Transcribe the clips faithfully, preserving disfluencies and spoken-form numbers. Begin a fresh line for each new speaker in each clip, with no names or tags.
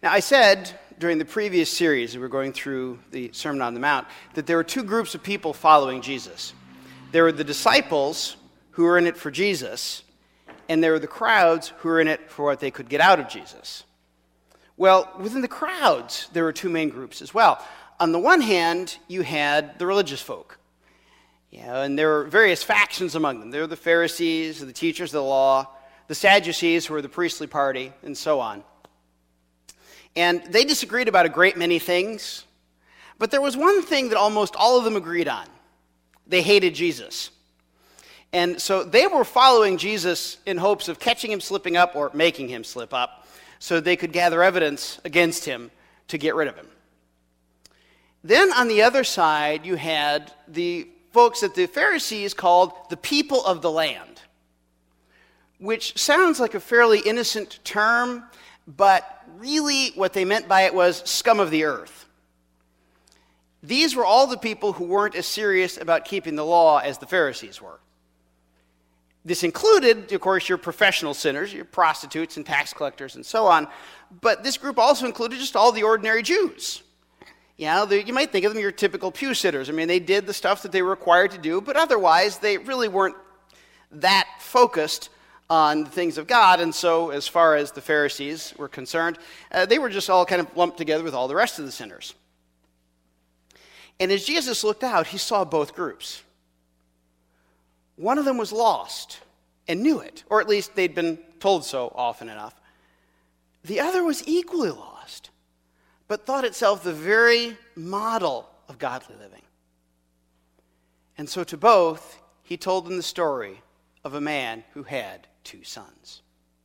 Now, I said during the previous series, we were going through the Sermon on the Mount, that there were two groups of people following Jesus. There were the disciples who were in it for Jesus, and there were the crowds who were in it for what they could get out of Jesus. Well, within the crowds, there were two main groups as well. On the one hand, you had the religious folk. Yeah, and there were various factions among them. There were the Pharisees, the teachers of the law, the Sadducees, who were the priestly party, and so on. And they disagreed about a great many things, but there was one thing that almost all of them agreed on. They hated Jesus. And so they were following Jesus in hopes of catching him slipping up or making him slip up so they could gather evidence against him to get rid of him. Then on the other side, you had the folks that the Pharisees called the people of the land, which sounds like a fairly innocent term, but really what they meant by it was scum of the earth. These were all the people who weren't as serious about keeping the law as the Pharisees were. This included, of course, your professional sinners, your prostitutes and tax collectors and so on, but this group also included just all the ordinary Jews. You know, you might think of them your typical pew sitters. I mean, they did the stuff that they were required to do, but otherwise they really weren't that focused on the things of God, and so as far as the Pharisees were concerned, uh, they were just all kind of lumped together with all the rest of the sinners. And as Jesus looked out, he saw both groups. One of them was lost and knew it, or at least they'd been told so often enough. The other was equally lost, but thought itself the very model of godly living. And so to both, he told them the story of a man who had two sons.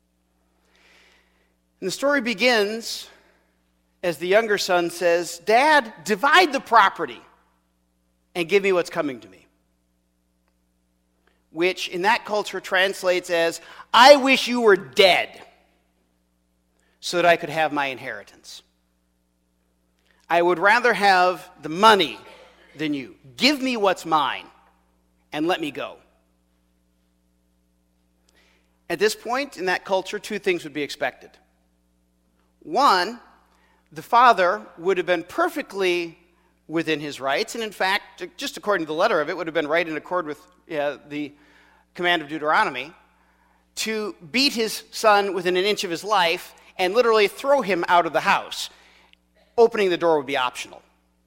And the story begins as the younger son says, "Dad, divide the property and give me what's coming to me." Which in that culture translates as, "I wish you were dead so that I could have my inheritance. I would rather have the money than you. Give me what's mine and let me go." At this point in that culture, two things would be expected. One, the father would have been perfectly within his rights, and in fact, just according to the letter of it, would have been right in accord with uh, the command of Deuteronomy, to beat his son within an inch of his life and literally throw him out of the house. Opening the door would be optional.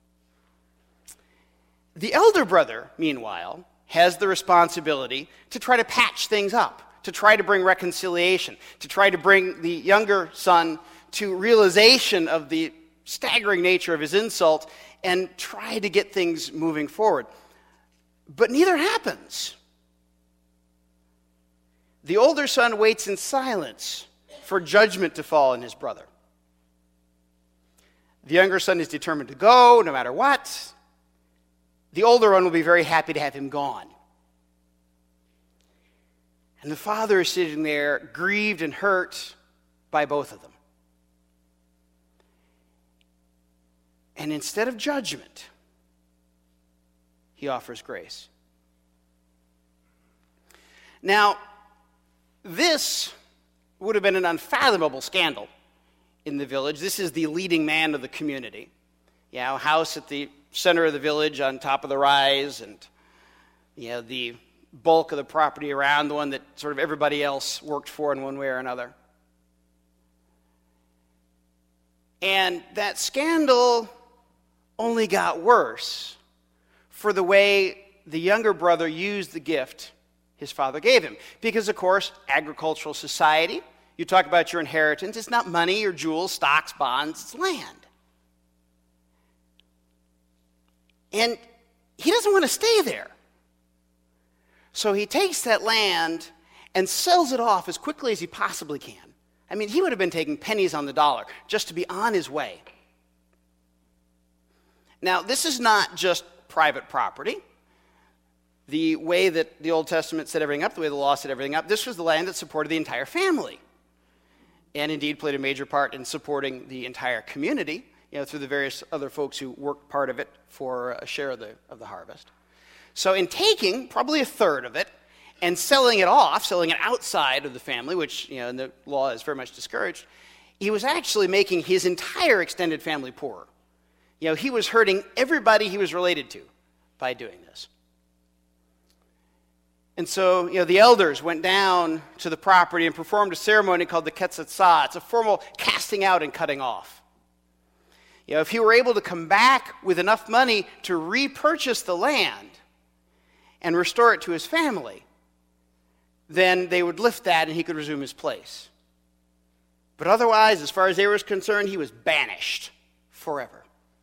The elder brother, meanwhile, has the responsibility to try to patch things up, to try to bring reconciliation, to try to bring the younger son to realization of the staggering nature of his insult and try to get things moving forward. But neither happens. The older son waits in silence for judgment to fall on his brother. The younger son is determined to go no matter what. The older one will be very happy to have him gone. And the father is sitting there, grieved and hurt by both of them. And instead of judgment, he offers grace. Now, this would have been an unfathomable scandal in the village. This is the leading man of the community. You know, house at the center of the village on top of the rise, and you know, the bulk of the property around, the one that sort of everybody else worked for in one way or another. And that scandal only got worse for the way the younger brother used the gift his father gave him. Because, of course, agricultural society, you talk about your inheritance, it's not money or jewels, stocks, bonds, it's land. And he doesn't want to stay there. So he takes that land and sells it off as quickly as he possibly can. I mean, he would have been taking pennies on the dollar just to be on his way. Now, this is not just private property. The way that the Old Testament set everything up, the way the law set everything up, this was the land that supported the entire family. And indeed played a major part in supporting the entire community, you know, through the various other folks who worked part of it for a share of the, of the harvest. So in taking probably a third of it and selling it off, selling it outside of the family, which, you know, in the law is very much discouraged, he was actually making his entire extended family poorer. You know, he was hurting everybody he was related to by doing this. And so, you know, the elders went down to the property and performed a ceremony called the Ketzatzah. It's a formal casting out and cutting off. You know, if he were able to come back with enough money to repurchase the land and restore it to his family, then they would lift that and he could resume his place. But otherwise, as far as they were concerned, he was banished forever.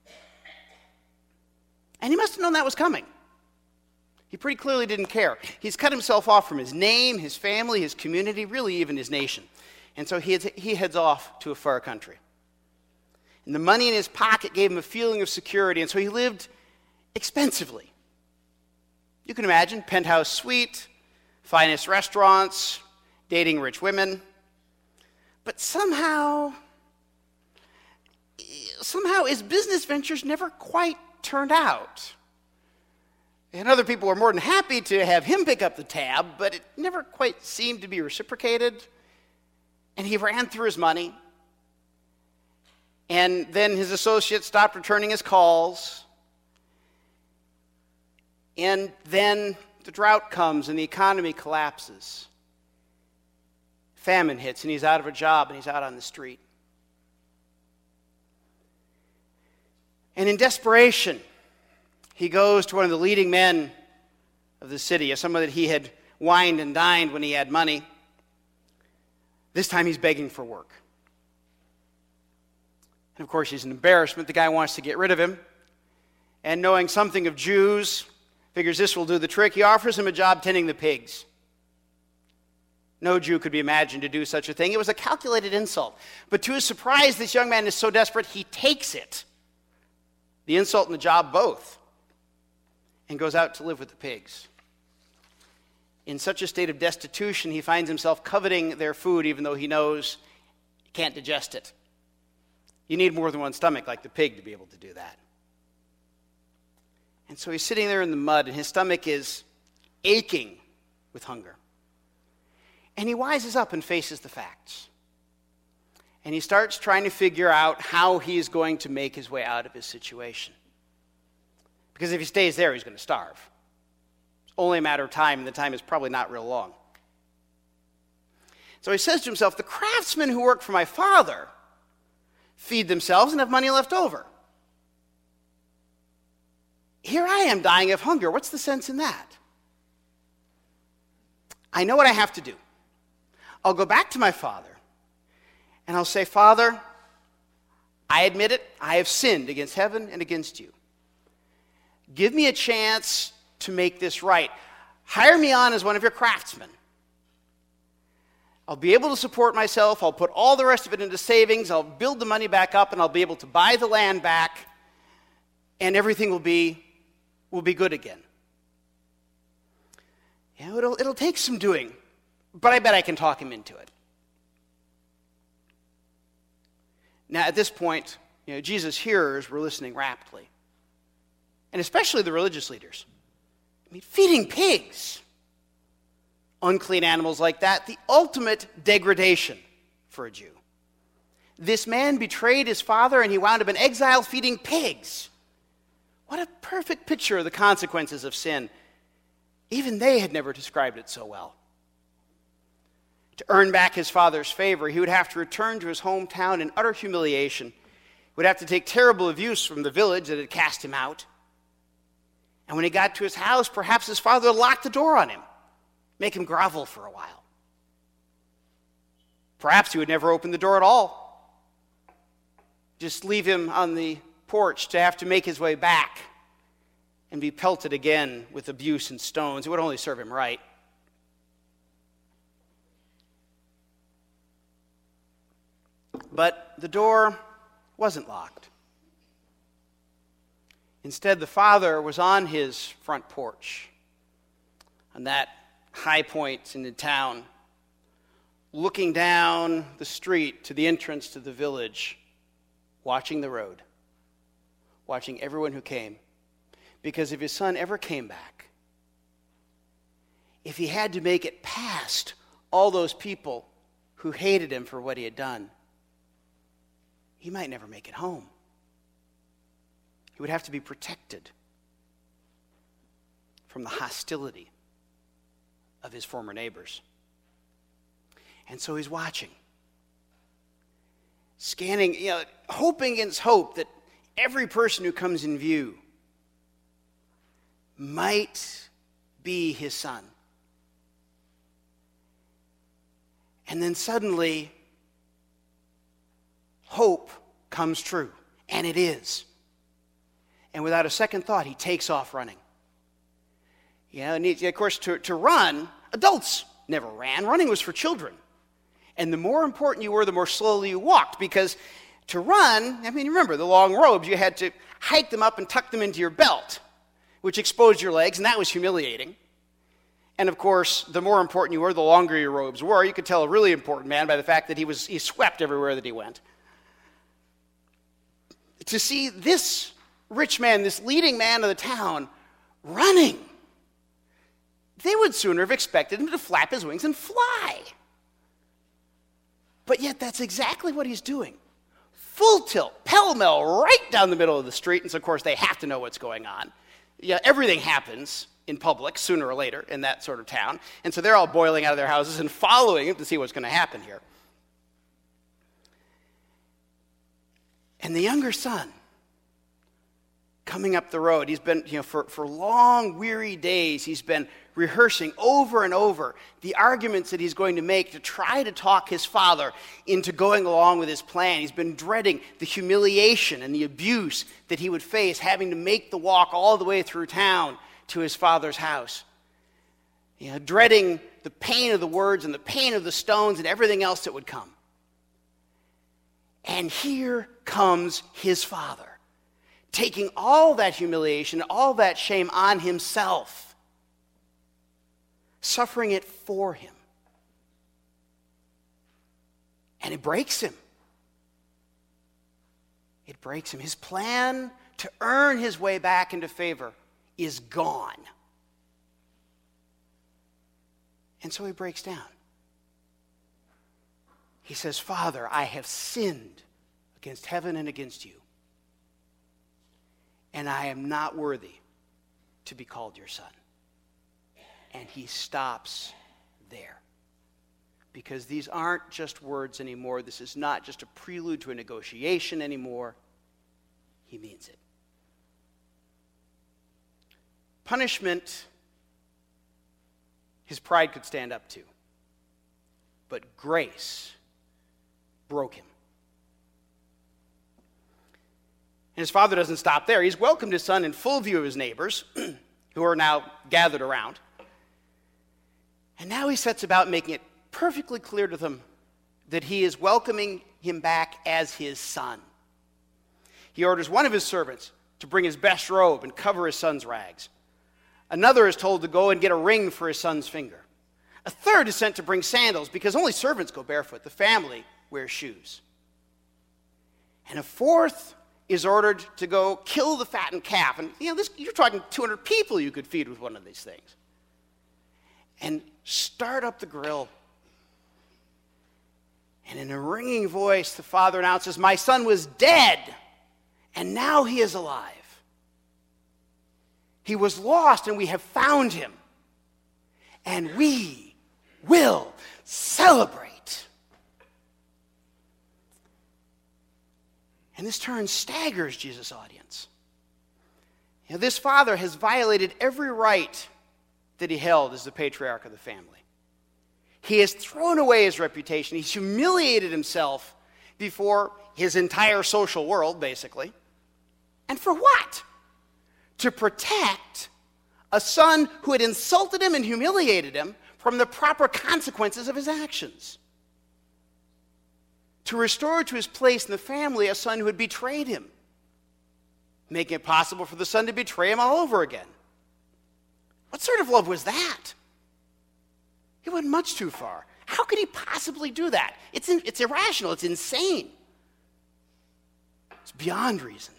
And he must have known that was coming. He pretty clearly didn't care. He's cut himself off from his name, his family, his community, really even his nation. And so he, he heads off to a far country. And the money in his pocket gave him a feeling of security, and so he lived expensively. You can imagine, penthouse suite, finest restaurants, dating rich women. But somehow, somehow his business ventures never quite turned out. And other people were more than happy to have him pick up the tab, but it never quite seemed to be reciprocated. And he ran through his money. And then his associates stopped returning his calls. And then the drought comes and the economy collapses. Famine hits and he's out of a job and he's out on the street. And in desperation, he goes to one of the leading men of the city, someone that he had wined and dined when he had money. This time he's begging for work. And of course, he's an embarrassment. The guy wants to get rid of him. And knowing something of Jews, figures this will do the trick. He offers him a job tending the pigs. No Jew could be imagined to do such a thing. It was a calculated insult. But to his surprise, this young man is so desperate, he takes it. The insult and the job both. And goes out to live with the pigs. In such a state of destitution, he finds himself coveting their food even though he knows he can't digest it. You need more than one stomach like the pig to be able to do that. And so he's sitting there in the mud and his stomach is aching with hunger. And he wises up and faces the facts. And he starts trying to figure out how he's going to make his way out of his situation. Because if he stays there, he's going to starve. It's only a matter of time, and the time is probably not real long. So he says to himself, the craftsmen who work for my father feed themselves and have money left over. Here I am dying of hunger. What's the sense in that? I know what I have to do. I'll go back to my father, and I'll say, Father, I admit it, I have sinned against heaven and against you. Give me a chance to make this right. Hire me on as one of your craftsmen. I'll be able to support myself. I'll put all the rest of it into savings. I'll build the money back up, and I'll be able to buy the land back, and everything will be, will be good again. You know, it'll, it'll take some doing, but I bet I can talk him into it. Now, at this point, you know, Jesus' hearers were listening raptly. And especially the religious leaders. I mean, feeding pigs, unclean animals like that, the ultimate degradation for a Jew. This man betrayed his father and he wound up in exile feeding pigs. What a perfect picture of the consequences of sin. Even they had never described it so well. To earn back his father's favor, he would have to return to his hometown in utter humiliation. He would have to take terrible abuse from the village that had cast him out. And when he got to his house, perhaps his father would lock the door on him, make him grovel for a while. Perhaps he would never open the door at all. Just leave him on the porch to have to make his way back and be pelted again with abuse and stones. It would only serve him right. But the door wasn't locked. Instead, the father was on his front porch, on that high point in the town, looking down the street to the entrance to the village, watching the road, watching everyone who came. Because if his son ever came back, if he had to make it past all those people who hated him for what he had done, he might never make it home. He would have to be protected from the hostility of his former neighbors. And so he's watching, scanning, you know, hoping against hope that every person who comes in view might be his son. And then suddenly, hope comes true, and it is. And without a second thought, he takes off running. You know, and he, of course, to, to run, adults never ran. Running was for children. And the more important you were, the more slowly you walked, because to run, I mean, remember, the long robes, you had to hike them up and tuck them into your belt, which exposed your legs, and that was humiliating. And of course, the more important you were, the longer your robes were. You could tell a really important man by the fact that he was he swept everywhere that he went. To see this rich man, this leading man of the town, running, they would sooner have expected him to flap his wings and fly. But yet that's exactly what he's doing. Full tilt, pell-mell, right down the middle of the street. And so, of course, they have to know what's going on. Yeah, everything happens in public sooner or later in that sort of town. And so they're all boiling out of their houses and following him to see what's going to happen here. And the younger son, coming up the road, he's been, you know, for, for long, weary days, he's been rehearsing over and over the arguments that he's going to make to try to talk his father into going along with his plan. He's been dreading the humiliation and the abuse that he would face having to make the walk all the way through town to his father's house. You know, dreading the pain of the words and the pain of the stones and everything else that would come. And here comes his father, taking all that humiliation, all that shame on himself, suffering it for him. And it breaks him. It breaks him. His plan to earn his way back into favor is gone. And so he breaks down. He says, "Father, I have sinned against heaven and against you, and I am not worthy to be called your son." And he stops there. Because these aren't just words anymore. This is not just a prelude to a negotiation anymore. He means it. Punishment, his pride could stand up to. But grace broke him. And his father doesn't stop there. He's welcomed his son in full view of his neighbors, who are now gathered around. And now he sets about making it perfectly clear to them that he is welcoming him back as his son. He orders one of his servants to bring his best robe and cover his son's rags. Another is told to go and get a ring for his son's finger. A third is sent to bring sandals, because only servants go barefoot. The family wears shoes. And a fourth is ordered to go kill the fattened calf. And you know, this, you're talking two hundred people you could feed with one of these things. And start up the grill. And in a ringing voice, the father announces, "My son was dead, and now he is alive. He was lost, and we have found him. And we will celebrate." And this turn staggers Jesus' audience. You know, this father has violated every right that he held as the patriarch of the family. He has thrown away his reputation. He's humiliated himself before his entire social world, basically. And for what? To protect a son who had insulted him and humiliated him from the proper consequences of his actions. To restore to his place in the family a son who had betrayed him, making it possible for the son to betray him all over again. What sort of love was that? He went much too far. How could he possibly do that? It's, in, it's irrational. It's insane. It's beyond reason.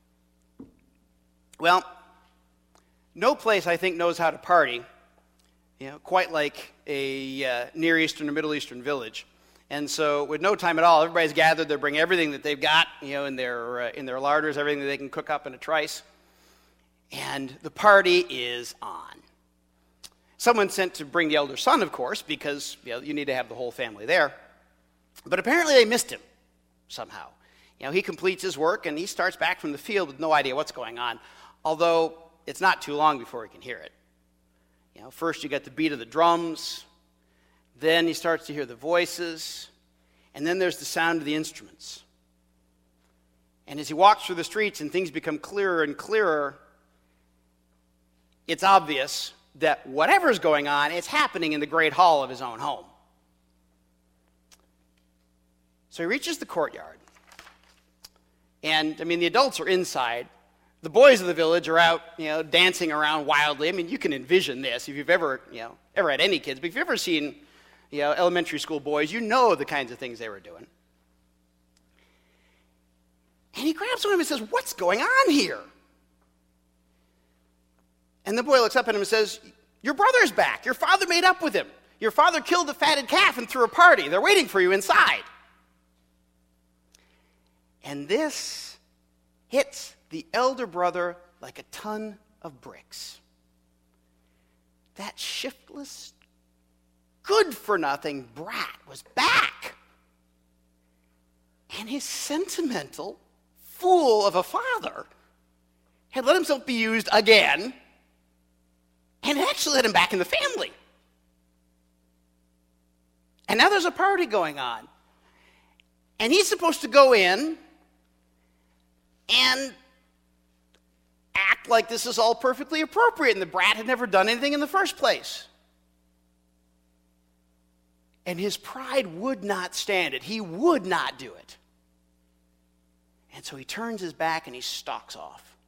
Well, no place, I think, knows how to party you know, quite like a uh, Near Eastern or Middle Eastern village. And so with no time at all, everybody's gathered. They bring everything that they've got, you know, in their, uh, in their larders, everything that they can cook up in a trice. And the party is on. Someone sent to bring the elder son, of course, because you know, you need to have the whole family there. But apparently they missed him somehow. You know, he completes his work and he starts back from the field with no idea what's going on, although it's not too long before he can hear it. You know, first you get the beat of the drums, then he starts to hear the voices, and then there's the sound of the instruments. And as he walks through the streets and things become clearer and clearer, it's obvious that whatever's going on, it's happening in the great hall of his own home. So he reaches the courtyard. And, I mean, the adults are inside. The boys of the village are out, you know, dancing around wildly. I mean, you can envision this if you've ever, you know, ever had any kids. But if you've ever seen, you know, elementary school boys, you know the kinds of things they were doing. And he grabs one of them and says, "What's going on here?" And the boy looks up at him and says, "Your brother's back. Your father made up with him. Your father killed the fatted calf and threw a party. They're waiting for you inside." And this hits the elder brother like a ton of bricks. That shiftless, good-for-nothing brat was back. And his sentimental fool of a father had let himself be used again and actually let him back in the family. And now there's a party going on. And he's supposed to go in and act like this is all perfectly appropriate, and the brat had never done anything in the first place. And his pride would not stand it. He would not do it. And so he turns his back and he stalks off.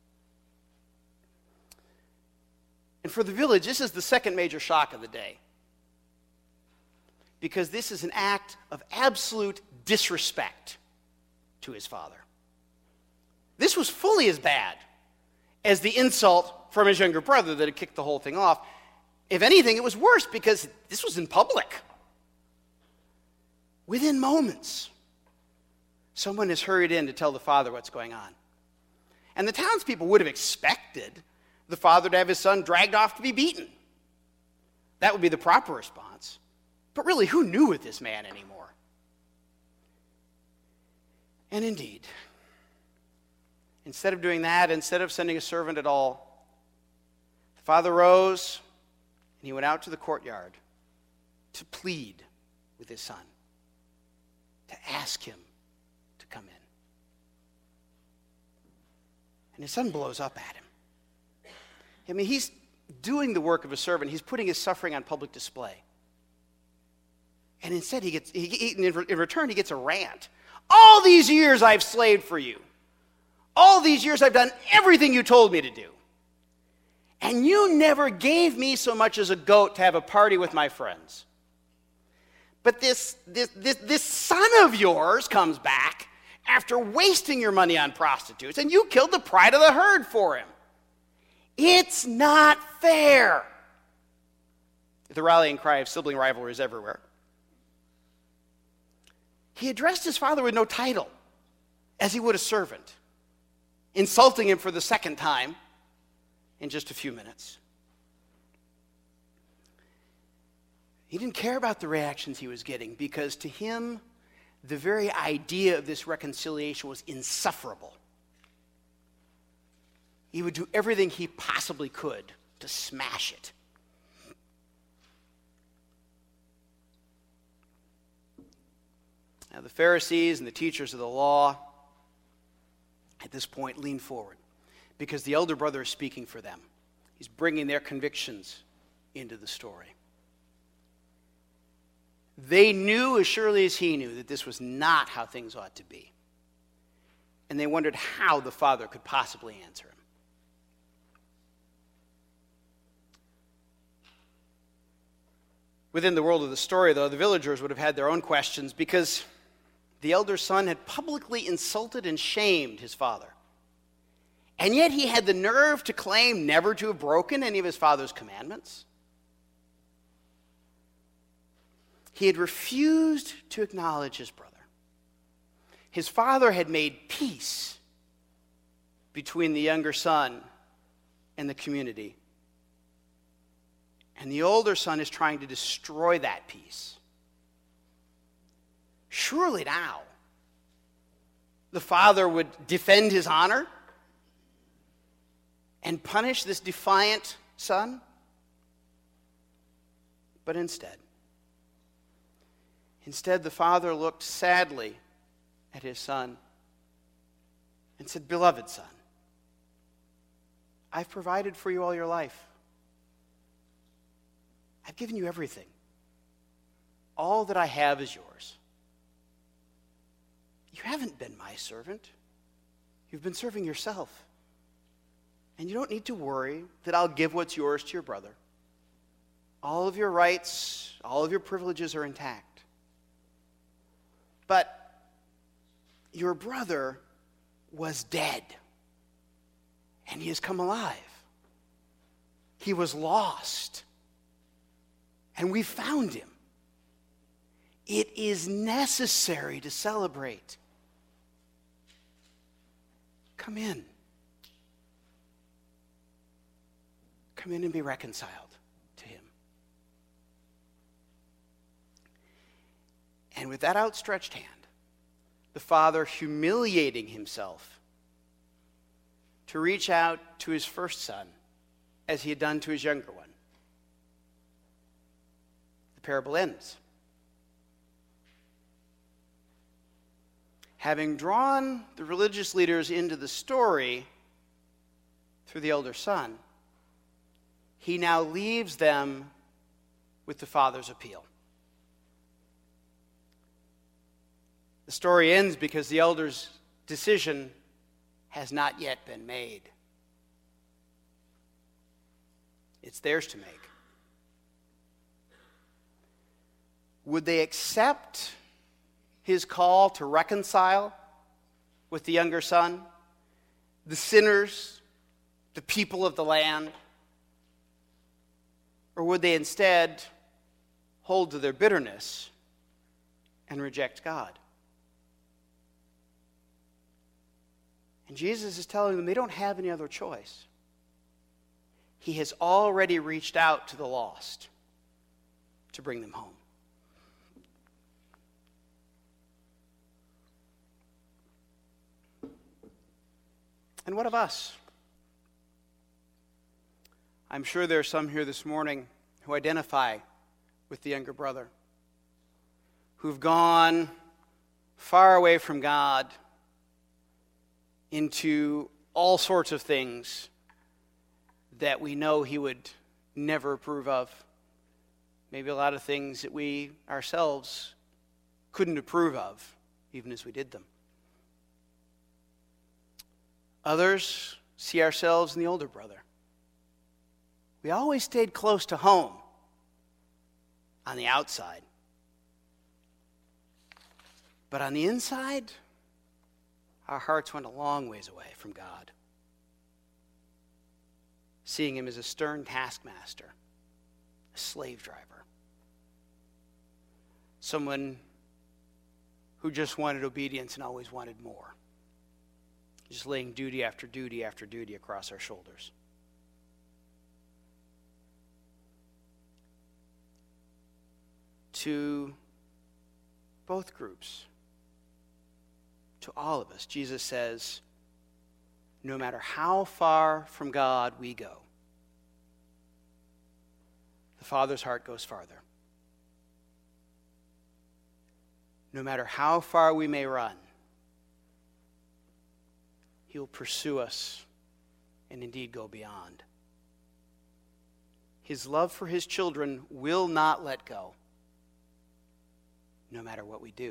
And for the village, this is the second major shock of the day. Because this is an act of absolute disrespect to his father. This was fully as bad as the insult from his younger brother that had kicked the whole thing off. If anything, it was worse because this was in public. Within moments, someone has hurried in to tell the father what's going on. And the townspeople would have expected the father to have his son dragged off to be beaten. That would be the proper response. But really, who knew with this man anymore? And indeed, instead of doing that, instead of sending a servant at all, the father rose and he went out to the courtyard to plead with his son, to ask him to come in. And his son blows up at him. I mean, he's doing the work of a servant. He's putting his suffering on public display. And instead, he gets, he, he, in return, he gets a rant. All these years I've slaved for you. All these years I've done everything you told me to do. And you never gave me so much as a goat to have a party with my friends. But this, this, this, this son of yours comes back after wasting your money on prostitutes, and you killed the pride of the herd for him. It's not fair. The rallying cry of sibling rivalry is everywhere. He addressed his father with no title, as he would a servant, insulting him for the second time in just a few minutes. He didn't care about the reactions he was getting because to him, the very idea of this reconciliation was insufferable. He would do everything he possibly could to smash it. Now, the Pharisees and the teachers of the law at this point lean forward because the elder brother is speaking for them. He's bringing their convictions into the story. They knew as surely as he knew that this was not how things ought to be. And they wondered how the father could possibly answer him. Within the world of the story, though, the villagers would have had their own questions because the elder son had publicly insulted and shamed his father. And yet he had the nerve to claim never to have broken any of his father's commandments. He had refused to acknowledge his brother. His father had made peace between the younger son and the community. And the older son is trying to destroy that peace. Surely now, the father would defend his honor and punish this defiant son. But instead, instead the father looked sadly at his son and said, "Beloved son, I've provided for you all your life. I've given you everything. All that I have is yours. You haven't been my servant. You've been serving yourself. And you don't need to worry that I'll give what's yours to your brother. All of your rights, all of your privileges are intact. But your brother was dead, and he has come alive. He was lost, and we found him. It is necessary to celebrate. Come in. Come in and be reconciled to him." And with that outstretched hand, the father humiliating himself to reach out to his first son as he had done to his younger one, the parable ends. Having drawn the religious leaders into the story through the elder son, he now leaves them with the father's appeal. The story ends because the elder's decision has not yet been made. It's theirs to make. Would they accept his call to reconcile with the younger son, the sinners, the people of the land? Or would they instead hold to their bitterness and reject God? And Jesus is telling them they don't have any other choice. He has already reached out to the lost to bring them home. And what of us? I'm sure there are some here this morning who identify with the younger brother, who've gone far away from God into all sorts of things that we know he would never approve of. Maybe a lot of things that we ourselves couldn't approve of, even as we did them. Others see ourselves in the older brother. We always stayed close to home on the outside. But on the inside, our hearts went a long ways away from God, seeing him as a stern taskmaster, a slave driver, someone who just wanted obedience and always wanted more, just laying duty after duty after duty across our shoulders. To both groups, to all of us, Jesus says, no matter how far from God we go, the Father's heart goes farther. No matter how far we may run, he will pursue us and indeed go beyond. His love for his children will not let go, no matter what we do.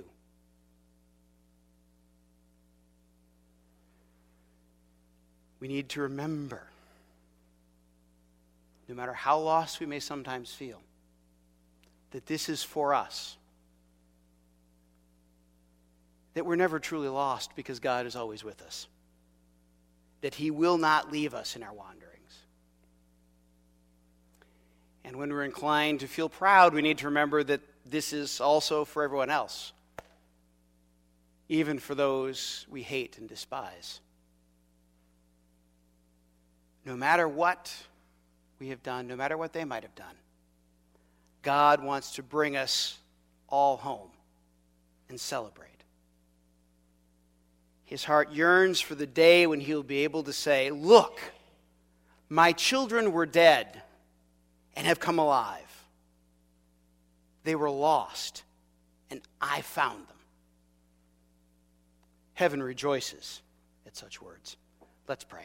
We need to remember, no matter how lost we may sometimes feel, that this is for us. That we're never truly lost because God is always with us. That he will not leave us in our wanderings. And when we're inclined to feel proud, we need to remember that this is also for everyone else, even for those we hate and despise. No matter what we have done, no matter what they might have done, God wants to bring us all home and celebrate. His heart yearns for the day when he'll be able to say, "Look, my children were dead and have come alive. They were lost, and I found them." Heaven rejoices at such words. Let's pray.